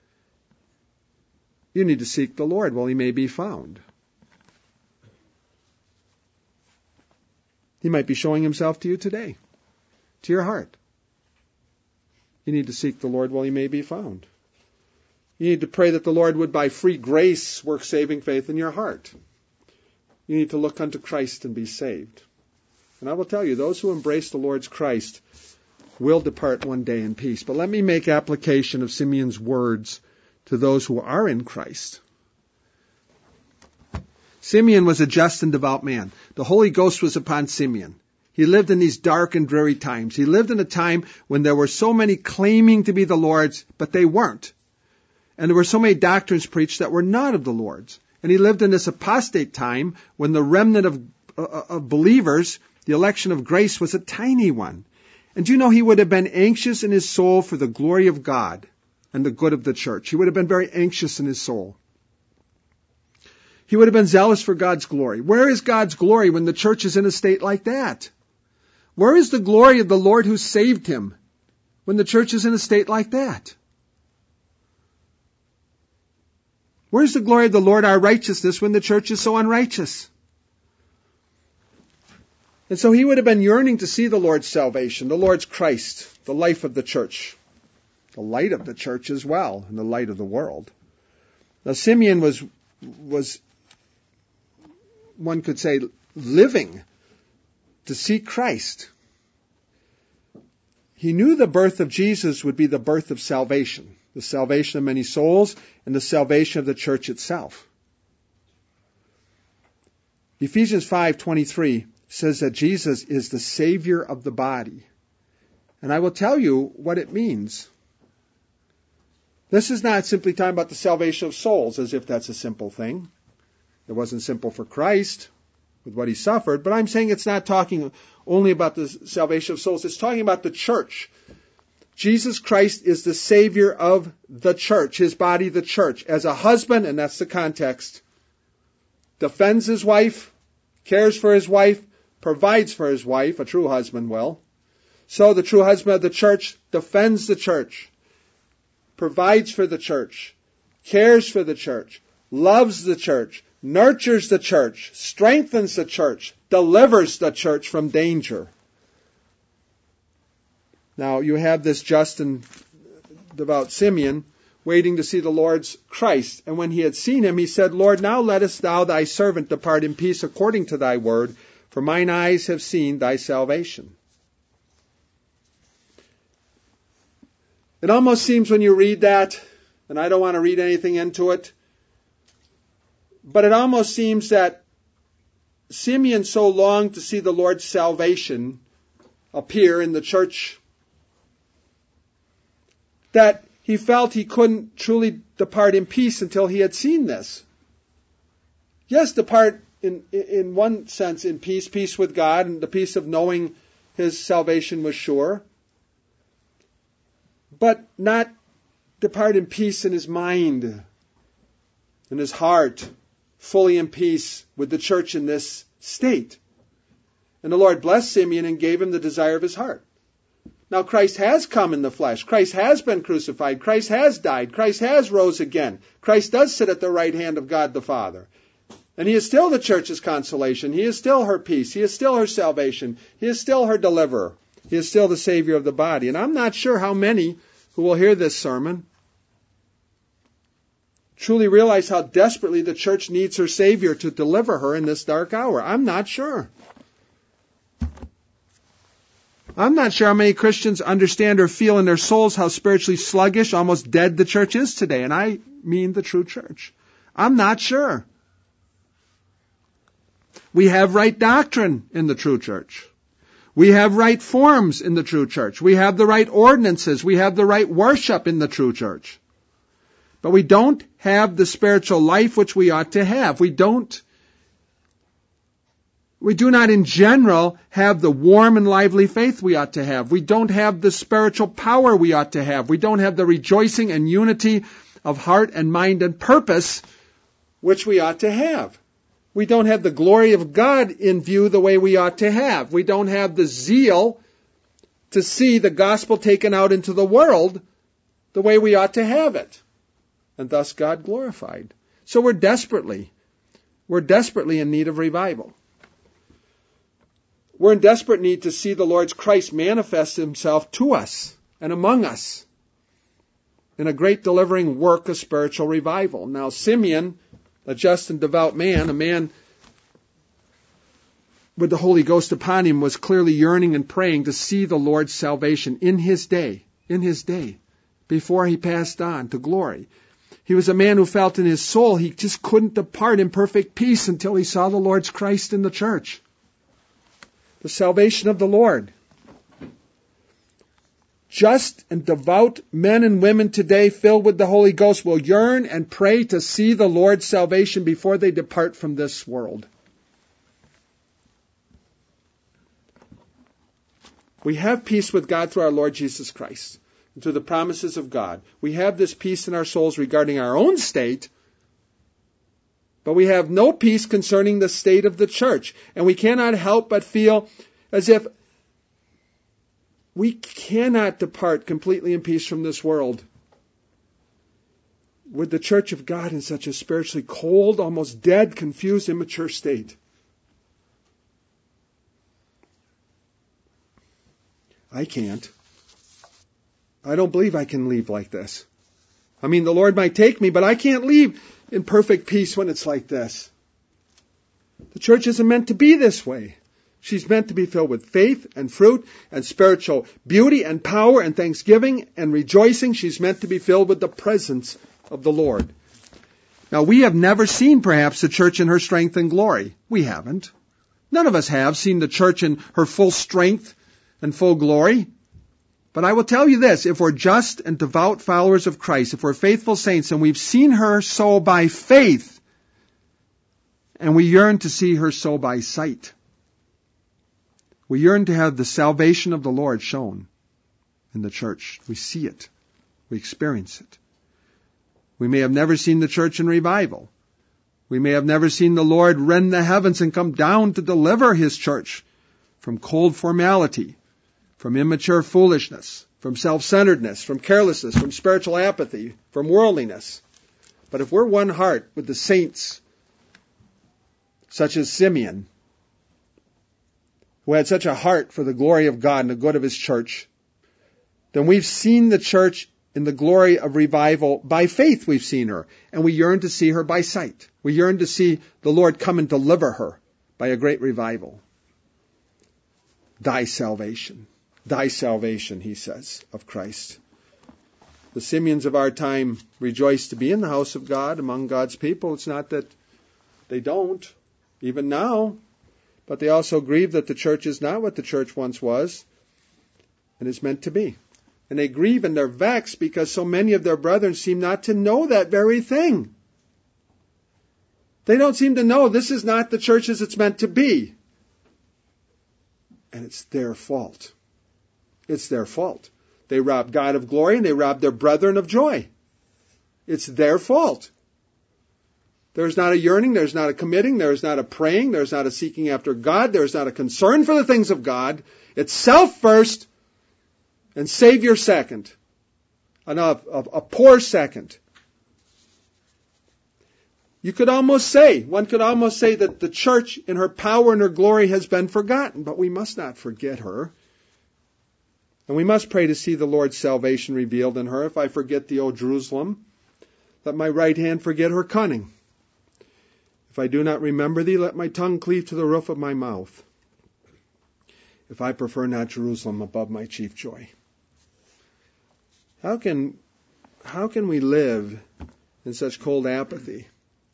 you need to seek the Lord while he may be found. He might be showing himself to you today, to your heart. You need to seek the Lord while he may be found. You need to pray that the Lord would, by free grace, work saving faith in your heart. You need to look unto Christ and be saved. And I will tell you, those who embrace the Lord's Christ will depart one day in peace. But let me make application of Simeon's words to those who are in Christ. Simeon was a just and devout man. The Holy Ghost was upon Simeon. He lived in these dark and dreary times. He lived in a time when there were so many claiming to be the Lord's, but they weren't. And there were so many doctrines preached that were not of the Lord's. And he lived in this apostate time when the remnant of, uh, of believers, the election of grace, was a tiny one. And you know, he would have been anxious in his soul for the glory of God and the good of the church. He would have been very anxious in his soul. He would have been zealous for God's glory. Where is God's glory when the church is in a state like that? Where is the glory of the Lord who saved him when the church is in a state like that? Where's the glory of the Lord our righteousness when the church is so unrighteous? And so he would have been yearning to see the Lord's salvation, the Lord's Christ, the life of the church, the light of the church as well, and the light of the world. Now Simeon was, was, one could say, living to see Christ. He knew the birth of Jesus would be the birth of salvation, the salvation of many souls, and the salvation of the church itself. Ephesians five twenty-three says that Jesus is the Savior of the body. And I will tell you what it means. This is not simply talking about the salvation of souls, as if that's a simple thing. It wasn't simple for Christ with what he suffered, but I'm saying it's not talking only about the salvation of souls. It's talking about the church. Jesus Christ is the Savior of the church, his body, the church. As a husband, and that's the context, defends his wife, cares for his wife, provides for his wife, a true husband will. So the true husband of the church defends the church, provides for the church, cares for the church, loves the church, nurtures the church, strengthens the church, delivers the church from danger. Now, you have this just and devout Simeon waiting to see the Lord's Christ. And when he had seen him, he said, Lord, now lettest thou thy servant depart in peace according to thy word, for mine eyes have seen thy salvation. It almost seems when you read that, and I don't want to read anything into it, but it almost seems that Simeon so longed to see the Lord's salvation appear in the church that he felt he couldn't truly depart in peace until he had seen this. Yes, depart in, in one sense in peace, peace with God, and the peace of knowing his salvation was sure, but not depart in peace in his mind, in his heart, fully in peace with the church in this state. And the Lord blessed Simeon and gave him the desire of his heart. Now Christ has come in the flesh. Christ has been crucified. Christ has died. Christ has rose again. Christ does sit at the right hand of God the Father. And he is still the church's consolation. He is still her peace. He is still her salvation. He is still her deliverer. He is still the Savior of the body. And I'm not sure how many who will hear this sermon truly realize how desperately the church needs her Savior to deliver her in this dark hour. I'm not sure. I'm not sure how many Christians understand or feel in their souls how spiritually sluggish, almost dead the church is today. And I mean the true church. I'm not sure. We have right doctrine in the true church. We have right forms in the true church. We have the right ordinances. We have the right worship in the true church. But we don't have the spiritual life which we ought to have. We don't We do not in general have the warm and lively faith we ought to have. We don't have the spiritual power we ought to have. We don't have the rejoicing and unity of heart and mind and purpose which we ought to have. We don't have the glory of God in view the way we ought to have. We don't have the zeal to see the gospel taken out into the world the way we ought to have it. And thus God glorified. So we're desperately, we're desperately in need of revival. We're in desperate need to see the Lord's Christ manifest himself to us and among us in a great delivering work of spiritual revival. Now, Simeon, a just and devout man, a man with the Holy Ghost upon him, was clearly yearning and praying to see the Lord's salvation in his day, in his day, before he passed on to glory. He was a man who felt in his soul he just couldn't depart in perfect peace until he saw the Lord's Christ in the church. The salvation of the Lord. Just and devout men and women today filled with the Holy Ghost will yearn and pray to see the Lord's salvation before they depart from this world. We have peace with God through our Lord Jesus Christ and through the promises of God. We have this peace in our souls regarding our own state, but we have no peace concerning the state of the church. And we cannot help but feel as if we cannot depart completely in peace from this world with the church of God in such a spiritually cold, almost dead, confused, immature state. I can't. I don't believe I can leave like this. I mean, the Lord might take me, but I can't leave in perfect peace when it's like this. The church isn't meant to be this way. She's meant to be filled with faith and fruit and spiritual beauty and power and thanksgiving and rejoicing. She's meant to be filled with the presence of the Lord. Now, we have never seen, perhaps, the church in her strength and glory. We haven't. None of us have seen the church in her full strength and full glory. But I will tell you this, if we're just and devout followers of Christ, if we're faithful saints, and we've seen her so by faith, and we yearn to see her so by sight, we yearn to have the salvation of the Lord shown in the church. We see it. We experience it. We may have never seen the church in revival. We may have never seen the Lord rend the heavens and come down to deliver his church from cold formality, from immature foolishness, from self-centeredness, from carelessness, from spiritual apathy, from worldliness. But if we're one heart with the saints, such as Simeon, who had such a heart for the glory of God and the good of his church, then we've seen the church in the glory of revival. By faith we've seen her, and we yearn to see her by sight. We yearn to see the Lord come and deliver her by a great revival. Thy salvation. Thy salvation, he says, of Christ. The Simeons of our time rejoice to be in the house of God, among God's people. It's not that they don't, even now. But they also grieve that the church is not what the church once was and is meant to be. And they grieve and they're vexed because so many of their brethren seem not to know that very thing. They don't seem to know this is not the church as it's meant to be. And it's their fault. It's their fault. They robbed God of glory and they robbed their brethren of joy. It's their fault. There's not a yearning, there's not a committing, there's not a praying, there's not a seeking after God, there's not a concern for the things of God. It's self first and Savior second. A, a, a poor second. You could almost say, one could almost say that the church in her power and her glory has been forgotten, but we must not forget her. And we must pray to see the Lord's salvation revealed in her. If I forget thee, O Jerusalem, let my right hand forget her cunning. If I do not remember thee, let my tongue cleave to the roof of my mouth. If I prefer not Jerusalem above my chief joy. How can, how can we live in such cold apathy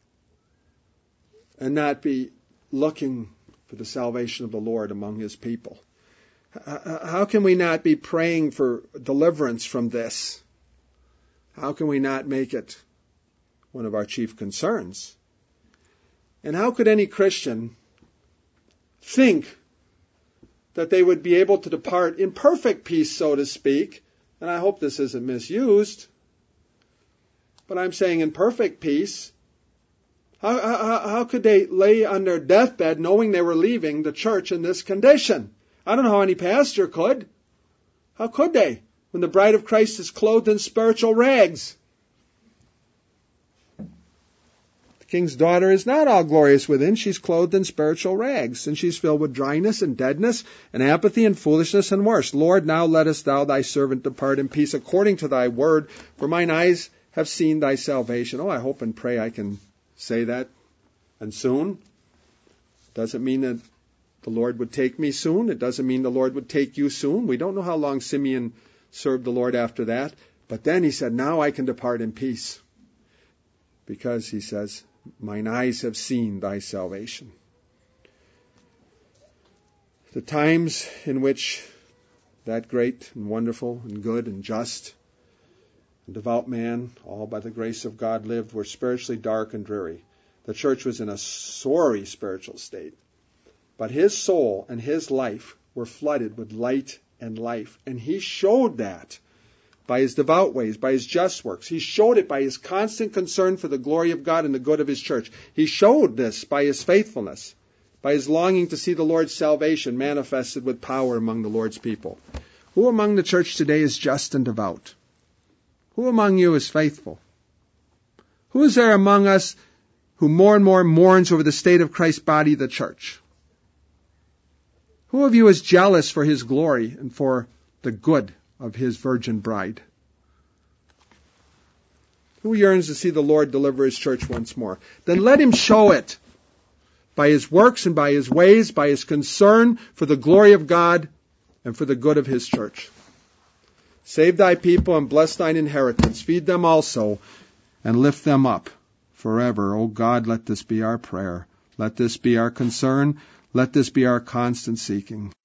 and not be looking for the salvation of the Lord among his people? How can we not be praying for deliverance from this? How can we not make it one of our chief concerns? And how could any Christian think that they would be able to depart in perfect peace, so to speak? And I hope this isn't misused. But I'm saying in perfect peace. How, how, how could they lay on their deathbed knowing they were leaving the church in this condition? I don't know how any pastor could. How could they, when the bride of Christ is clothed in spiritual rags? The king's daughter is not all glorious within. She's clothed in spiritual rags, and she's filled with dryness and deadness and apathy and foolishness and worse. Lord, now lettest thou thy servant depart in peace according to thy word, for mine eyes have seen thy salvation. Oh, I hope and pray I can say that, and soon. Doesn't mean that the Lord would take me soon. It doesn't mean the Lord would take you soon. We don't know how long Simeon served the Lord after that. But then he said, now I can depart in peace. Because he says, mine eyes have seen thy salvation. The times in which that great and wonderful and good and just and devout man, all by the grace of God, lived were spiritually dark and dreary. The church was in a sorry spiritual state. But his soul and his life were flooded with light and life. And he showed that by his devout ways, by his just works. He showed it by his constant concern for the glory of God and the good of his church. He showed this by his faithfulness, by his longing to see the Lord's salvation manifested with power among the Lord's people. Who among the church today is just and devout? Who among you is faithful? Who is there among us who more and more mourns over the state of Christ's body, the church? Who of you is jealous for his glory and for the good of his virgin bride? Who yearns to see the Lord deliver his church once more? Then let him show it by his works and by his ways, by his concern for the glory of God and for the good of his church. Save thy people and bless thine inheritance. Feed them also and lift them up forever. O God, let this be our prayer. Let this be our concern. Let this be our constant seeking.